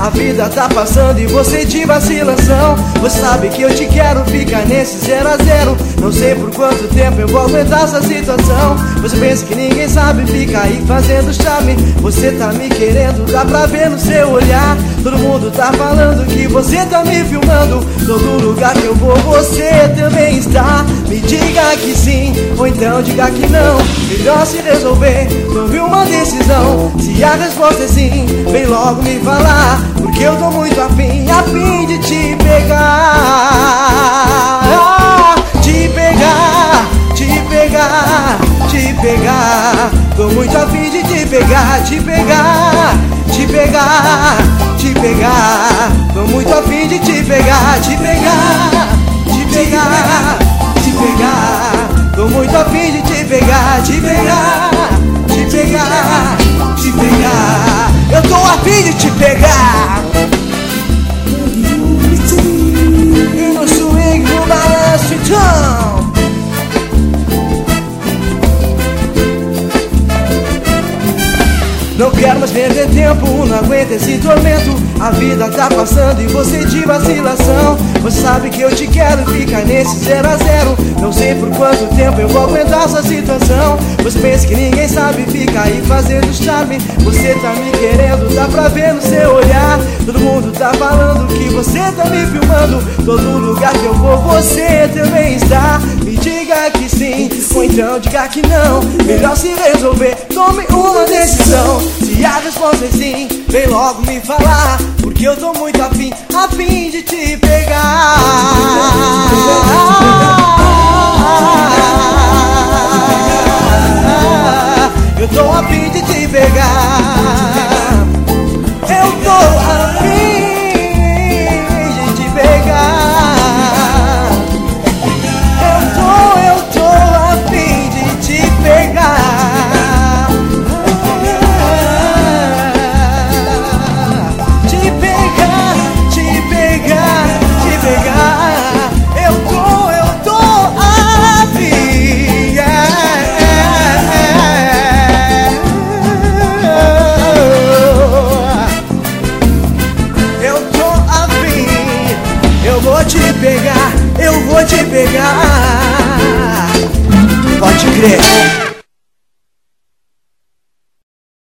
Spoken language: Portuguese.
A vida tá passando e você de vacilação. Você sabe que eu te quero, fica nesse 0 a 0. Não sei por quanto tempo eu vou aguentar essa situação. Você pensa que ninguém sabe, fica aí fazendo charme. Você tá me querendo, dá pra ver no seu olhar. Todo mundo tá falando que você tá me filmando. Todo lugar que eu vou você também está. Me diga que sim, ou então diga que não. Melhor se resolver, tome uma decisão. Se a resposta é sim, vem logo me falar, porque eu tô muito afim de te pegar. Te pegar, te pegar, te pegar. Tô muito afim de te pegar, te pegar, te pegar, te pegar. Tô muito afim de te pegar, te pegar, te pegar, te pegar. Tô muito afim de te pegar, te pegar, te pegar, te pegar. Eu tô afim de te pegar. E no swing, no balanço, então. Não quero mais perder tempo, não aguento esse tormento. A vida tá passando e você de vacilação. Você sabe que eu te quero, fica nesse 0 a 0. Não sei por quanto tempo eu vou aguentar essa situação. Você pensa que ninguém sabe, fica aí fazendo charme. Você tá me querendo, dá pra ver no seu olhar. Todo mundo tá falando que você tá me filmando. Todo lugar que eu vou você também está. Me diga que sim, ou então diga que não. Melhor se resolver, tome uma decisão. Se a resposta é sim, vem logo me falar, porque eu tô muito afim de te pegar. Eu tô afim de te pegar. Eu tô afim de te pegar. Eu tô afim de te pegar. Te pegar, te pegar, te pegar. Eu tô afim. Eu tô afim. Eu vou te pegar, eu vou te pegar. Pode crer.